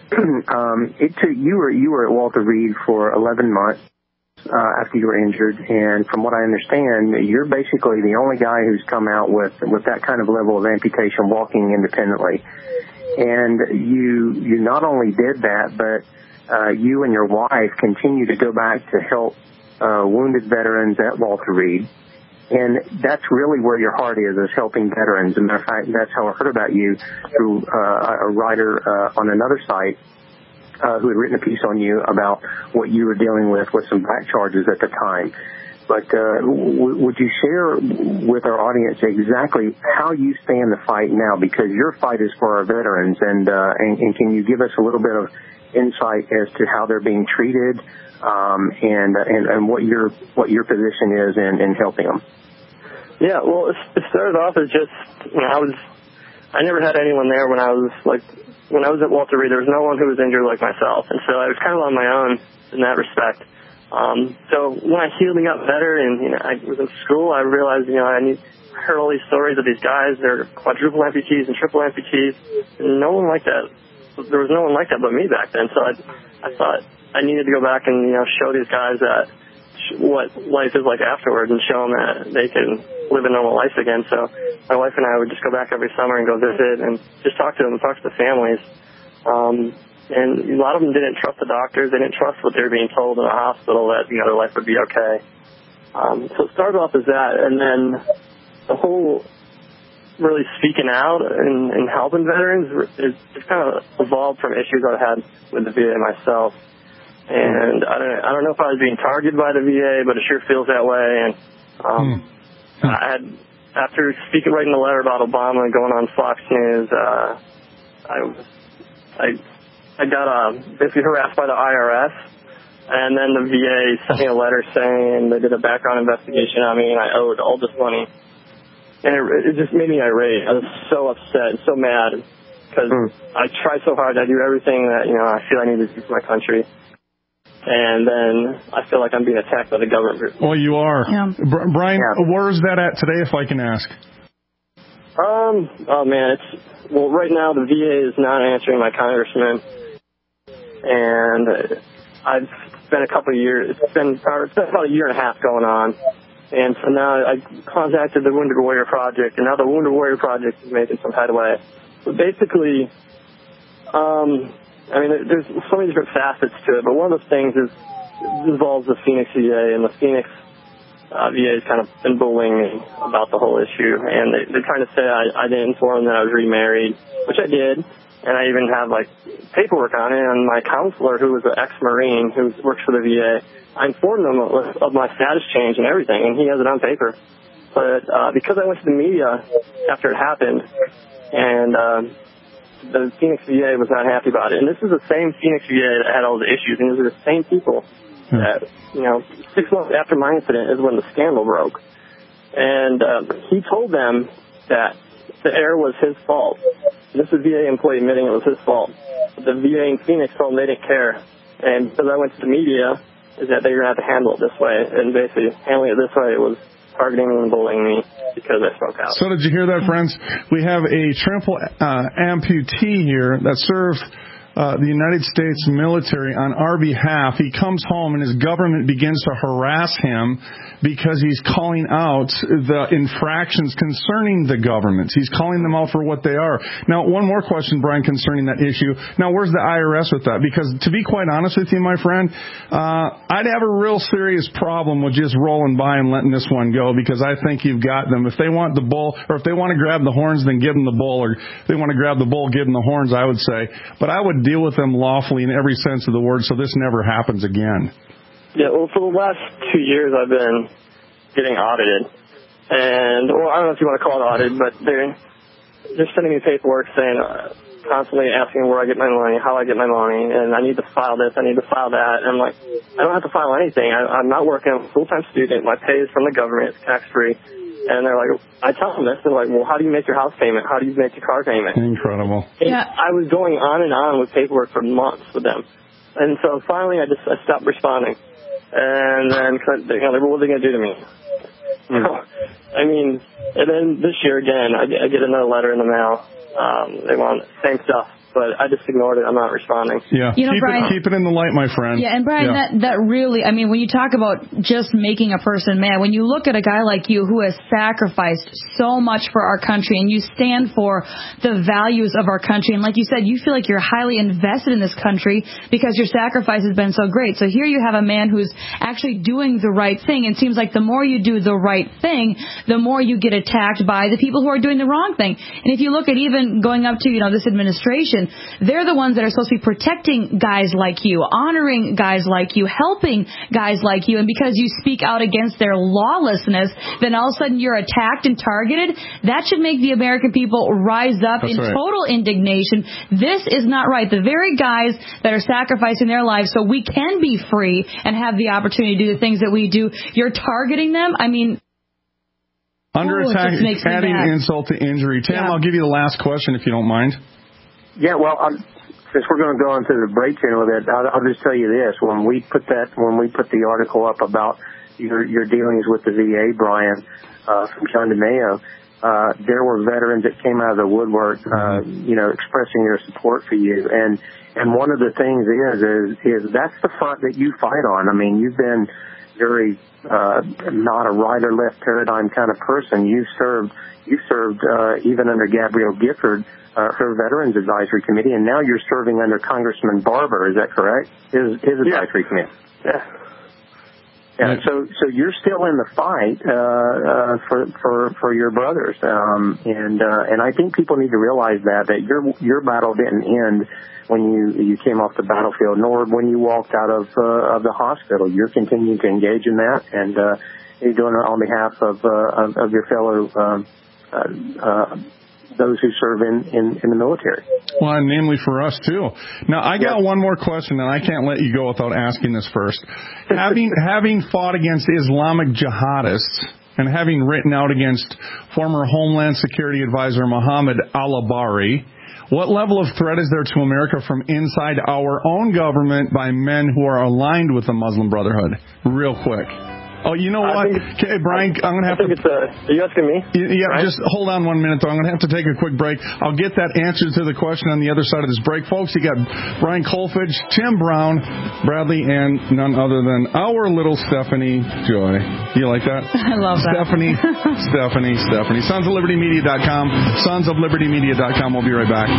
um, it took, you were, you were at Walter Reed for eleven months. Uh, after you were injured, and from what I understand, you're basically the only guy who's come out with with that kind of level of amputation walking independently. And you you not only did that, but uh, you and your wife continue to go back to help uh, wounded veterans at Walter Reed. And that's really where your heart is, is helping veterans. As a matter of fact, that's how I heard about you through uh, a writer uh, on another site uh, who had written a piece on you about what you were dealing with with some back charges at the time. But uh, w- would you share with our audience exactly how you stand the fight now? Because your fight is for our veterans, and, uh, and, and can you give us a little bit of insight as to how they're being treated, um, and, and and what your what your position is in, in helping them? Yeah, well, it, it started off as just, you know, I was I never had anyone there when I was like when I was at Walter Reed. There was no one who was injured like myself, and so I was kind of on my own in that respect. Um, so when I healing up better and, you know, I was in school, I realized, you know, I need, heard all these stories of these guys. They're quadruple amputees and triple amputees. And no one like that. There was no one like that but me back then. So I, I thought I needed to go back and, you know, show these guys that what life is like afterwards and show them that they can live a normal life again. So my wife and I would just go back every summer and go visit and just talk to them, talk to the families. Um, And a lot of them didn't trust the doctors. They didn't trust what they were being told in the hospital that, you know, their life would be okay. Um, so it started off as that. And then the whole really speaking out and, and helping veterans is just kind of evolved from issues I had with the V A myself. And I don't, I don't know if I was being targeted by the V A, but it sure feels that way. And um, hmm. I had, after speaking, writing a letter about Obama and going on Fox News, uh, I, I, I got uh, basically harassed by the I R S, and then the V A sent me a letter saying they did a background investigation on me and I owed all this money. And it, it just made me irate. I was so upset and so mad because mm. I tried so hard. I do everything that, you know, I feel I need to do for my country. And then I feel like I'm being attacked by the government. Well, you are. Yeah. Br- Brian, yeah. Where is that at today, if I can ask? Um, oh, man, it's, well, right now the V A is not answering my congressman. and I've spent a couple of years. It's been, or it's been about a year and a half going on, and so now I contacted the Wounded Warrior Project, and now the Wounded Warrior Project is making some headway. But basically, um, I mean, there's so many different facets to it, but one of those things is it involves the Phoenix V A, and the Phoenix uh, V A has kind of been bullying me about the whole issue, and they, they're trying to say I, I didn't inform them that I was remarried, which I did. And I even have, like, paperwork on it. And my counselor, who was an ex-Marine who works for the V A, I informed him of, of my status change and everything, and he has it on paper. But uh, because I went to the media after it happened, and uh, the Phoenix V A was not happy about it. And this is the same Phoenix V A that had all the issues, and these are the same people that, you know, six months after my incident is when the scandal broke. And uh, he told them that the error was his fault. This is a V A employee admitting it was his fault. The V A in Phoenix told him they didn't care. And because I went to the media, is that they're going to have to handle it this way. And basically, handling it this way was targeting me and bullying me because I spoke out. So did you hear that, friends? We have a triple uh, amputee here that served Uh, the United States military on our behalf. He comes home and his government begins to harass him because he's calling out the infractions concerning the government. He's calling them out for what they are. Now, one more question, Brian, concerning that issue. Now, where's the I R S with that? Because to be quite honest with you, my friend, uh, I'd have a real serious problem with just rolling by and letting this one go, because I think you've got them. If they want the bull, or if they want to grab the horns, then give them the bull, or if they want to grab the bull, give them the horns, I would say. But I would deal with them lawfully in every sense of the word, so this never happens again. Yeah, well, for the last two years I've been getting audited. And, well, I don't know if you want to call it audited, but they're, they're sending me paperwork saying, uh, constantly asking where I get my money, how I get my money, and I need to file this, I need to file that. And I'm like, I don't have to file anything. I, I'm not working. I'm a full-time student. My pay is from the government. It's tax-free. And they're like, I tell them this. They're like, well, how do you make your house payment? How do you make your car payment? Incredible. And yeah. I was going on and on with paperwork for months with them. And so finally I just I stopped responding. And then, you know, what are they going to do to me? Mm. I mean, and then this year again, I get, I get another letter in the mail. Um, they want the same stuff. But I just ignored it. I'm not responding. Yeah, you know, keep, Brian, it, keep it in the light, my friend. Yeah, and Brian, yeah. that that really, I mean, when you talk about just making a person mad, when you look at a guy like you who has sacrificed so much for our country, and you stand for the values of our country, and like you said, you feel like you're highly invested in this country because your sacrifice has been so great. So here you have a man who's actually doing the right thing, and it seems like the more you do the right thing, the more you get attacked by the people who are doing the wrong thing. And if you look at even going up to, you know, this administration, they're the ones that are supposed to be protecting guys like you, honoring guys like you, helping guys like you. And because you speak out against their lawlessness, then all of a sudden you're attacked and targeted. That should make the American people rise up That's in right. total indignation. This is not right. The very guys that are sacrificing their lives so we can be free and have the opportunity to do the things that we do, you're targeting them. I mean, under oh, attack, adding insult to injury. Tim, yeah. I'll give you the last question if you don't mind. Yeah, well, um, since we're going to go into the break here a little bit, I'll, I'll just tell you this: when we put that, when we put the article up about your your dealings with the V A, Brian, uh, from John DeMeo, uh, there were veterans that came out of the woodwork, uh, you know, expressing their support for you. And and one of the things is is is that's the front that you fight on. I mean, you've been very uh, not a right or left paradigm kind of person. You served you served uh, even under Gabrielle Gifford. Uh, her Veterans Advisory Committee, and now you're serving under Congressman Barber. Is that correct? His, his yeah. advisory committee. Yeah. Yeah. So, so you're still in the fight uh, uh, for for for your brothers, um, and uh, and I think people need to realize that that your your battle didn't end when you you came off the battlefield, nor when you walked out of uh, of the hospital. You're continuing to engage in that, and uh, you're doing it on behalf of uh, of, of your fellow. Um, uh, uh, those who serve in, in, in the military. Well, and namely for us, too. Now, I got yep. one more question, and I can't let you go without asking this first. having having fought against Islamic jihadists and having written out against former Homeland Security Advisor Mohammed al-Abari, what level of threat is there to America from inside our own government by men who are aligned with the Muslim Brotherhood? Real quick. Oh, you know what? Okay, Brian, I'm going to have I think to... It's, uh, are you asking me? Yeah, Brian? just hold on one minute, though. I'm going to have to take a quick break. I'll get that answer to the question on the other side of this break. Folks, you got Brian Kolfage, Tim Brown, Bradley, and none other than our little Stephanie Joy. You like that? I love that. Stephanie, Stephanie, Stephanie. Sons of Liberty Media dot com. Sons of Liberty Media dot com. We'll be right back.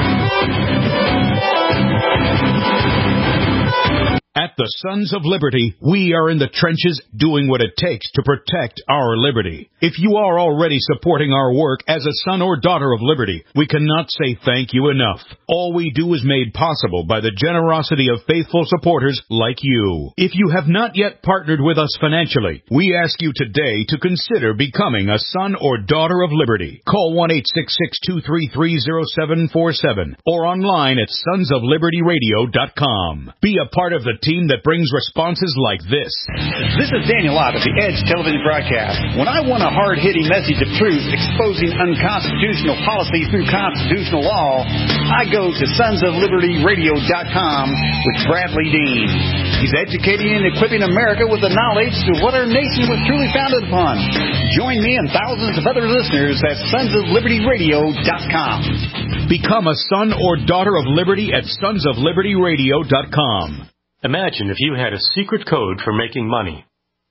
At the Sons of Liberty, we are in the trenches doing what it takes to protect our liberty. If you are already supporting our work as a son or daughter of liberty, we cannot say thank you enough. All we do is made possible by the generosity of faithful supporters like you. If you have not yet partnered with us financially, we ask you today to consider becoming a son or daughter of liberty. Call one eight six six, two three three, zero seven four seven or online at sons of liberty radio dot com. Be a part of the team that brings responses like this. This is Daniel Ott of the Edge television broadcast. When I want a hard-hitting message of truth exposing unconstitutional policy through constitutional law, I go to sons of liberty radio dot com with Bradley Dean. He's educating and equipping America with the knowledge to what our nation was truly founded upon. Join me and thousands of other listeners at sons of liberty radio dot com. Become a son or daughter of liberty at sons of liberty radio dot com. Imagine if you had a secret code for making money.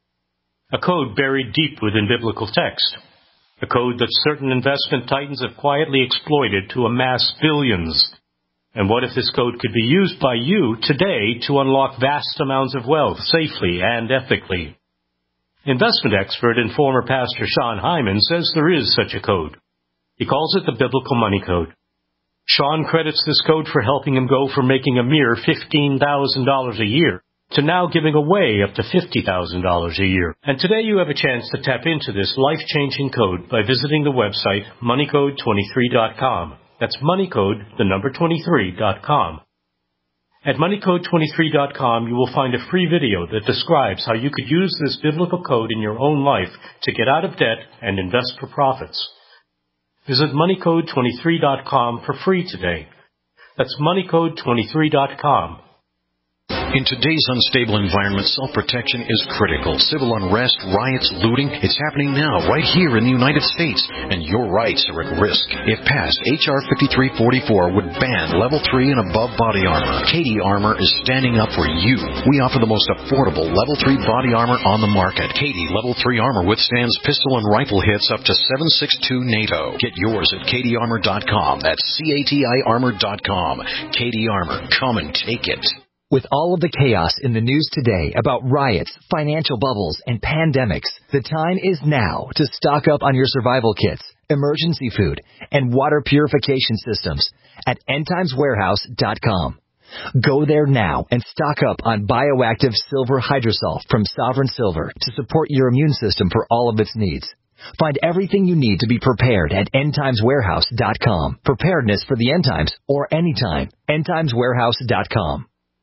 A code buried deep within biblical text. A code that certain investment titans have quietly exploited to amass billions. And what if this code could be used by you today to unlock vast amounts of wealth safely and ethically? Investment expert and former pastor Sean Hyman says there is such a code. He calls it the Biblical Money Code. Sean credits this code for helping him go from making a mere fifteen thousand dollars a year to now giving away up to fifty thousand dollars a year. And today you have a chance to tap into this life-changing code by visiting the website money code twenty-three dot com. That's moneycode, the number twenty-three dot com. At money code twenty-three dot com, you will find a free video that describes how you could use this biblical code in your own life to get out of debt and invest for profits. Visit money code twenty-three dot com for free today. That's money code twenty-three dot com. In today's unstable environment, self-protection is critical. Civil unrest, riots, looting, it's happening now, right here in the United States, and your rights are at risk. If passed, H R fifty-three forty-four would ban level three and above body armor. Katie Armor is standing up for you. We offer the most affordable level three body armor on the market. Katie level three armor withstands pistol and rifle hits up to seven six two NATO. Get yours at katie armor dot com. That's C A T I armor dot com. Katie Armor, come and take it. With all of the chaos in the news today about riots, financial bubbles, and pandemics, the time is now to stock up on your survival kits, emergency food, and water purification systems at end times warehouse dot com. Go there now and stock up on bioactive silver hydrosol from Sovereign Silver to support your immune system for all of its needs. Find everything you need to be prepared at end times warehouse dot com. Preparedness for the end times or anytime. end times warehouse dot com.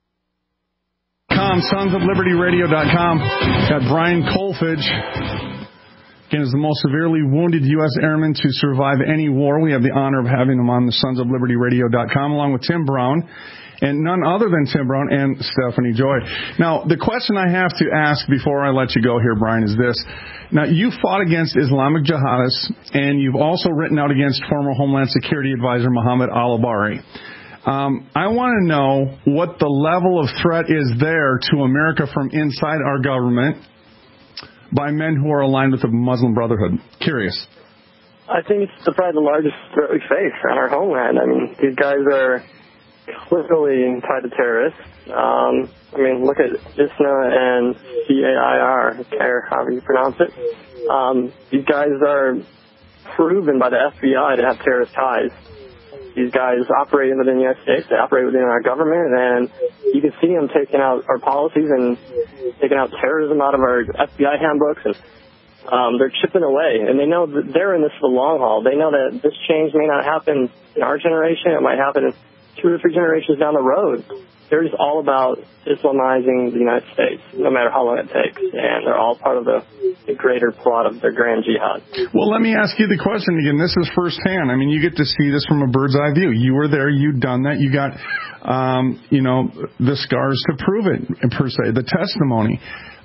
sons of liberty radio dot com. Got Brian Kolfage. Again, is the most severely wounded U S airman to survive any war. We have the honor of having him on the sons of liberty radio dot com, along with Tim Brown, and none other than Tim Brown and Stephanie Joy. Now, the question I have to ask before I let you go here, Brian, is this. Now, you fought against Islamic jihadists, and you've also written out against former Homeland Security Advisor Mohammed al-Abari. Um, I want to know what the level of threat is there to America from inside our government by men who are aligned with the Muslim Brotherhood. Curious. I think it's probably the largest threat we face on our homeland. I mean, these guys are clearly tied to terrorists. Um, I mean, look at I S N A and C A I R, or however you pronounce it. Um, these guys are proven by the F B I to have terrorist ties. These guys operate within the United States. They operate within our government, and you can see them taking out our policies and taking out terrorism out of our F B I handbooks, and um, they're chipping away. And they know that they're in this for the long haul. They know that this change may not happen in our generation. It might happen in two or three generations down the road. They're just all about Islamizing the United States, no matter how long it takes. And they're all part of the, the greater plot of their grand jihad. Well, let me ask you the question again. This is firsthand. I mean, you get to see this from a bird's eye view. You were there. You've done that. You got, um, you know, the scars to prove it, per se, the testimony.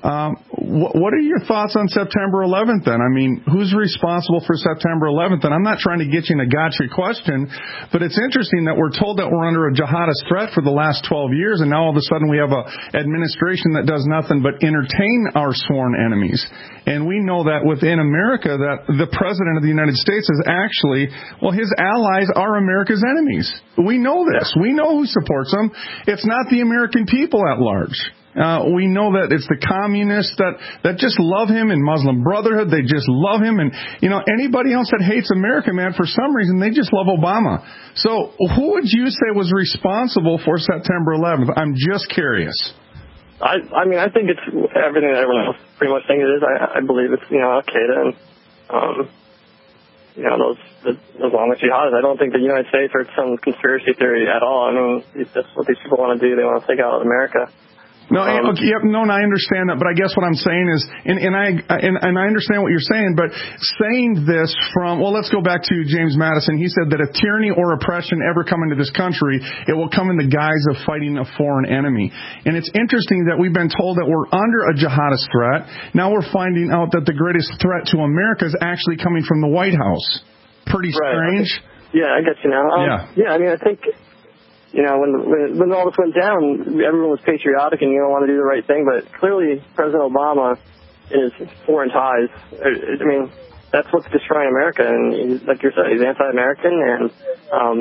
Um, wh- what are your thoughts on September eleventh then? I mean, who's responsible for September eleventh? And I'm not trying to get you in a gotcha question, but it's interesting that we're told that we're under a jihadist threat for the last twelve years, and now all of a sudden we have a administration that does nothing but entertain our sworn enemies. And we know that within America that the President of the United States is actually, well, his allies are America's enemies. We know this. We know who supports them. It's not the American people at large. Uh, we know that it's the communists that, that just love him, and Muslim Brotherhood, they just love him. And, you know, anybody else that hates America, man, for some reason, they just love Obama. So who would you say was responsible for September eleventh? I'm just curious. I, I mean, I think it's everything that everyone else pretty much thinks it is. I, I believe it's, you know, Al-Qaeda and, um, you know, those, the, those Islamic jihadists. I don't think the United States are some conspiracy theory at all. I mean, it's just what these people want to do. They want to take out America. No, um, okay, yep, no, and I understand that, but I guess what I'm saying is, and, and I and, and I understand what you're saying, but saying this from, well, let's go back to James Madison. He said that if tyranny or oppression ever come into this country, it will come in the guise of fighting a foreign enemy. And it's interesting that we've been told that we're under a jihadist threat. Now we're finding out that the greatest threat to America is actually coming from the White House. Pretty strange. Right. Yeah, I get you now. Um, yeah. Yeah, I mean, I think. You know, when, when when all this went down, everyone was patriotic and you don't want to do the right thing. But clearly, President Obama is foreign ties. I mean, that's what's destroying America. And he's, like you said, he's anti-American, and um,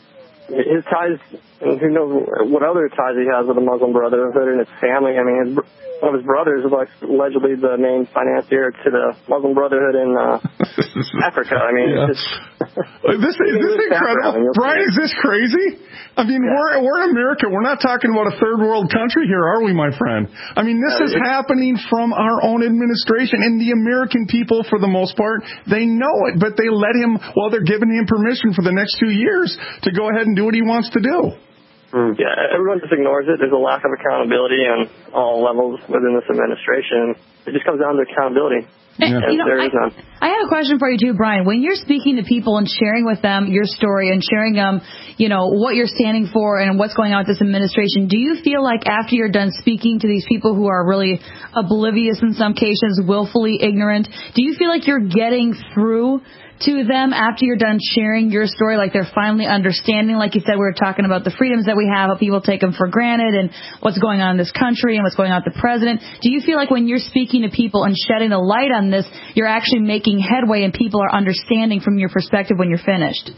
his ties. And who knows what other ties he has with the Muslim Brotherhood and his family. I mean, his, one of his brothers is like allegedly the main financier to the Muslim Brotherhood in uh, Africa. I mean, yeah. it's just, this is this incredible, Brian. Is this crazy? I mean, yeah. we're we're America. We're not talking about a third world country here, are we, my friend? I mean, this is happening from our own administration, and the American people, for the most part, they know it, but they let him. Well, they're giving him permission for the next two years to go ahead and do what he wants to do. Yeah, everyone just ignores it. There's a lack of accountability on all levels within this administration. It just comes down to accountability. And, and you know, there I, is none. I have a question for you too, Brian. When you're speaking to people and sharing with them your story and sharing them, you know, what you're standing for and what's going on with this administration, do you feel like after you're done speaking to these people who are really oblivious in some cases, willfully ignorant, do you feel like you're getting through to them after you're done sharing your story, like they're finally understanding, like you said, we were talking about the freedoms that we have, how people take them for granted, and what's going on in this country and what's going on with the president? Do you feel like when you're speaking to people and shedding a light on this, you're actually making headway and people are understanding from your perspective when you're finished?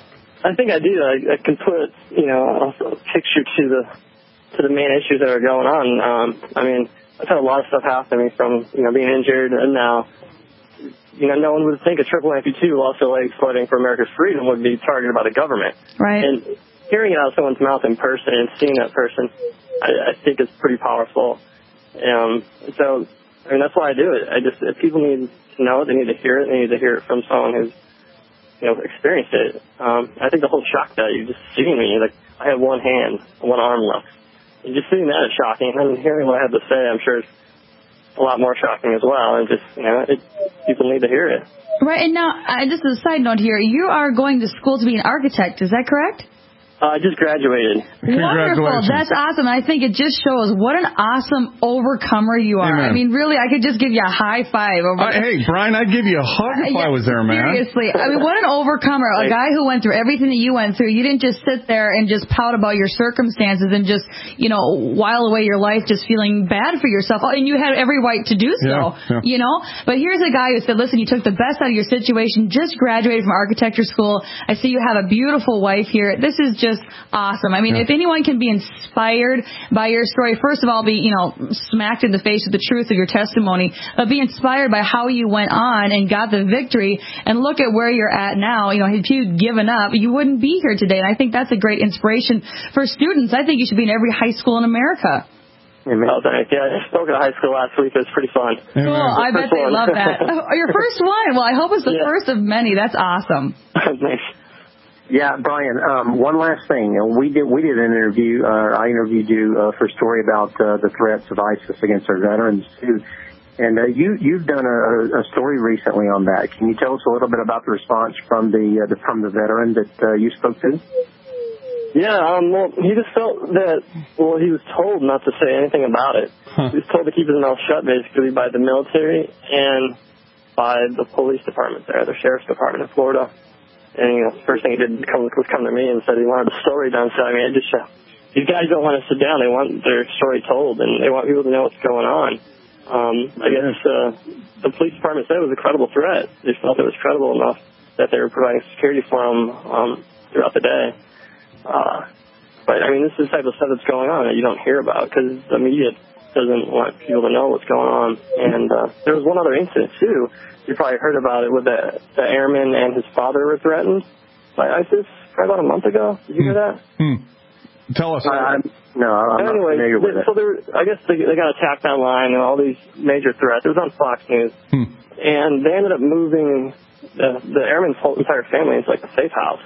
I think I do. I, I can put, you know, a picture to the to the main issues that are going on. Um, I mean, I've had a lot of stuff happen to me from, you know, being injured and now. You know, no one would think a triple amputee who lost their legs fighting for America's freedom would be targeted by the government. Right. And hearing it out of someone's mouth in person and seeing that person, I, I think is pretty powerful. Um, so, I mean, that's why I do it. I just, if people need to know it, they need to hear it. They need to hear it from someone who's, you know, experienced it. Um, I think the whole shock value, just seeing me, like, I have one hand, one arm left. And just seeing that is shocking. And hearing what I have to say, I'm sure it's a lot more shocking as well, and just, you know, it, people need to hear it. Right, and now, uh, just as a side note here, you are going to school to be an architect, is that correct? Uh, I just graduated. Wonderful. That's awesome. I think it just shows what an awesome overcomer you are. Amen. I mean, really, I could just give you a high five. Over uh, hey, Brian, I'd give you a hug if uh, I was there, man. Seriously. I mean, what an overcomer. A guy who went through everything that you went through. You didn't just sit there and just pout about your circumstances and just, you know, while away your life just feeling bad for yourself. And you had every right to do so, yeah, yeah. you know. But here's a guy who said, listen, you took the best out of your situation, just graduated from architecture school. I see you have a beautiful wife here. This is just awesome. I mean, yeah. if anyone can be inspired by your story, first of all, be, you know, smacked in the face with the truth of your testimony, but be inspired by how you went on and got the victory, and look at where you're at now. You know, if you'd given up, you wouldn't be here today. And I think that's a great inspiration for students. I think you should be in every high school in America. Oh, thanks. Yeah, I spoke at a high school last week. It was pretty fun. Cool. I bet they one. love that. Oh, your first one. Well, I hope it's the yeah. first of many. That's awesome. Thanks. Yeah, Brian, um, one last thing. We did we did an interview, uh, I interviewed you uh, for a story about uh, the threats of ISIS against our veterans, too. And uh, you, you've done a, a story recently on that. Can you tell us a little bit about the response from the, uh, the from the veteran that uh, you spoke to? Yeah, um, well, he just felt that, well, he was told not to say anything about it. Huh. He was told to keep his mouth shut, basically, by the military and by the police department there, the sheriff's department in Florida. And, you know, the first thing he did come, was come to me and said he wanted the story done. So, I mean, it just, uh, these guys don't want to sit down. They want their story told, and they want people to know what's going on. Um, I guess uh, the police department said it was a credible threat. They felt it was credible enough that they were providing security for him um, throughout the day. Uh, but, I mean, this is the type of stuff that's going on that you don't hear about because the media doesn't want people to know what's going on. And uh, there was one other incident, too. You probably heard about it, where the, the airman and his father were threatened by ISIS probably about a month ago. Did you hear that? Hmm. Tell us. Uh, no, I'm anyway, not familiar with they, so there, I guess they, they got attacked online and all these major threats. It was on Fox News. Hmm. And they ended up moving the, the airman's whole entire family into, like, a safe house.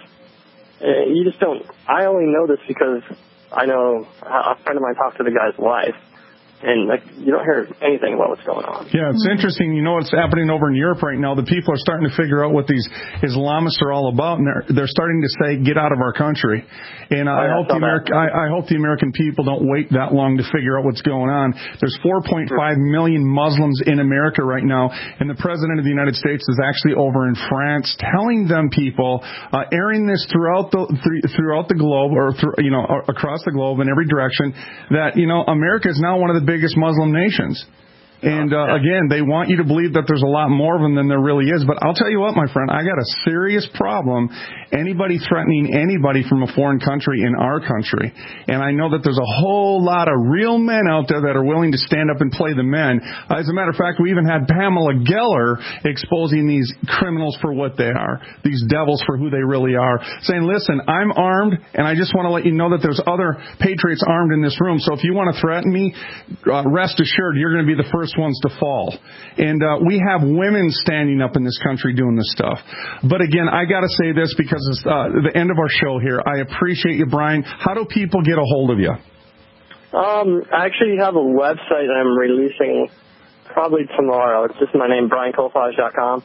Uh, you just don't, I only know this because I know a friend of mine talked to the guy's wife, and like you don't hear anything about what's going on. Yeah, it's interesting. You know what's happening over in Europe right now? The people are starting to figure out what these Islamists are all about, and they're they're starting to say, "Get out of our country." And I, oh, yeah, I hope the American I, I hope the American people don't wait that long to figure out what's going on. There's four point five million Muslims in America right now, and the President of the United States is actually over in France, telling them people, uh, airing this throughout the th- throughout the globe, or through, you know across the globe in every direction, that you know America is now one of the biggest Muslim nations. And, uh, again, they want you to believe that there's a lot more of them than there really is. But I'll tell you what, my friend, I got a serious problem anybody threatening anybody from a foreign country in our country. And I know that there's a whole lot of real men out there that are willing to stand up and play the men. Uh, as a matter of fact, we even had Pamela Geller exposing these criminals for what they are, these devils for who they really are, saying, listen, I'm armed, and I just want to let you know that there's other patriots armed in this room. So if you want to threaten me, uh, rest assured you're going to be the first ones to fall. And uh, we have women standing up in this country doing this stuff. But again, I got to say this because it's uh, the end of our show here. I appreciate you, Brian. How do people get a hold of you? Um, I actually have a website I'm releasing probably tomorrow. It's just my name, brian kolfage dot com.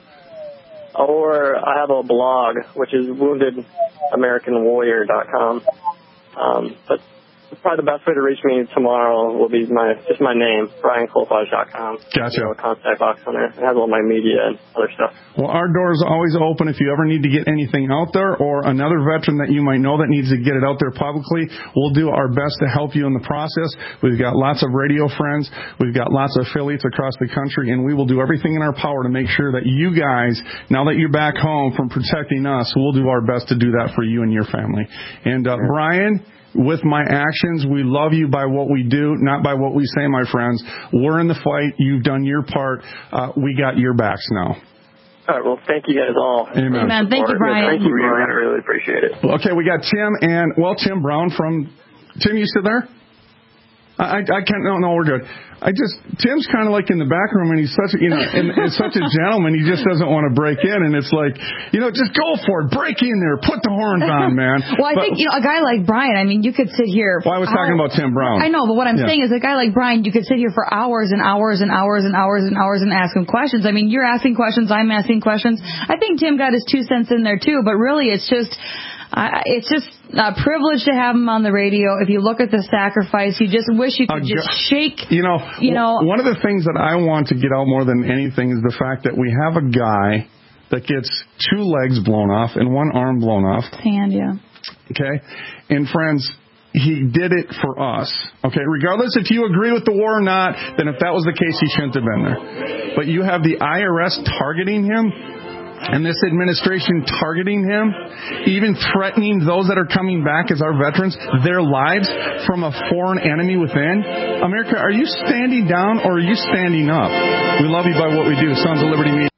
Or I have a blog, which is wounded american warrior dot com. Um, but probably the best way to reach me tomorrow will be my just my name, brian kolfage dot com. Gotcha. A contact box on there. It has all my media and other stuff. Well, our door is always open if you ever need to get anything out there, or another veteran that you might know that needs to get it out there publicly. We'll do our best to help you in the process. We've got lots of radio friends. We've got lots of affiliates across the country, and we will do everything in our power to make sure that you guys, now that you're back home from protecting us, we'll do our best to do that for you and your family. And, uh, yeah. Brian, with my actions, we love you by what we do, not by what we say, my friends. We're in the fight. You've done your part. Uh, we got your backs now. All right, well, thank you guys all. Amen. Amen. Thank you, Brian. Yeah, thank you, Brian. I really appreciate it. Okay, we got Tim and, well, Tim Brown from, Tim, you still there? I, I can't, no, no, we're good. I just, Tim's kind of like in the back room, and he's such a, you know, and, and such a gentleman, he just doesn't want to break in, and it's like, you know, just go for it, break in there, put the horns on, man. Well, I but, think, you know, a guy like Brian, I mean, you could sit here. Well, I was talking about Tim Brown. I know, but what I'm yeah. saying is a guy like Brian, you could sit here for hours and hours and hours and hours and hours and ask him questions. I mean, you're asking questions, I'm asking questions. I think Tim got his two cents in there, too, but really it's just, Uh, it's just a privilege to have him on the radio. If you look at the sacrifice, you just wish you could uh, just shake. You know, you know, one of the things that I want to get out more than anything is the fact that we have a guy that gets two legs blown off and one arm blown off. Hand, yeah. Okay? And friends, he did it for us. Okay? Regardless if you agree with the war or not, then if that was the case, he shouldn't have been there. But you have the I R S targeting him, and this administration targeting him, even threatening those that are coming back as our veterans, their lives from a foreign enemy within. America, are you standing down or are you standing up? We love you by what we do. Sons of Liberty Media.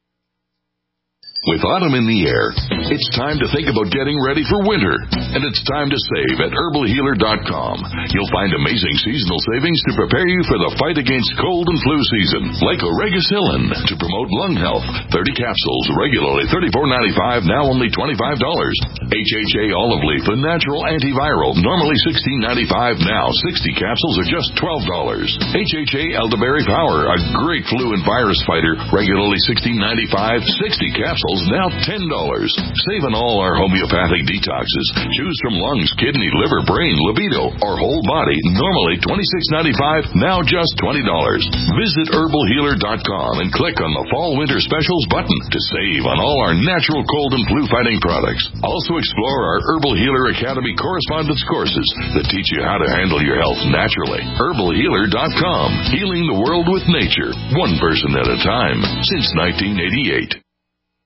With autumn in the air, it's time to think about getting ready for winter. And it's time to save at herbal healer dot com. You'll find amazing seasonal savings to prepare you for the fight against cold and flu season. Like Oregacillin to promote lung health. thirty capsules, regularly thirty-four ninety-five, now only twenty-five dollars. H H A olive leaf, a natural antiviral, normally sixteen ninety-five, now sixty capsules are just twelve dollars. H H A elderberry power, a great flu and virus fighter, regularly sixteen ninety-five, sixty capsules now ten dollars. Save on all our homeopathic detoxes. Choose from lungs, kidney, liver, brain, libido, or whole body. Normally twenty-six ninety-five, now just twenty dollars. Visit herbal healer dot com and click on the Fall Winter Specials button to save on all our natural cold and flu fighting products. Also explore our Herbal Healer Academy correspondence courses that teach you how to handle your health naturally. herbal healer dot com. Healing the world with nature, one person at a time, since nineteen eighty-eight.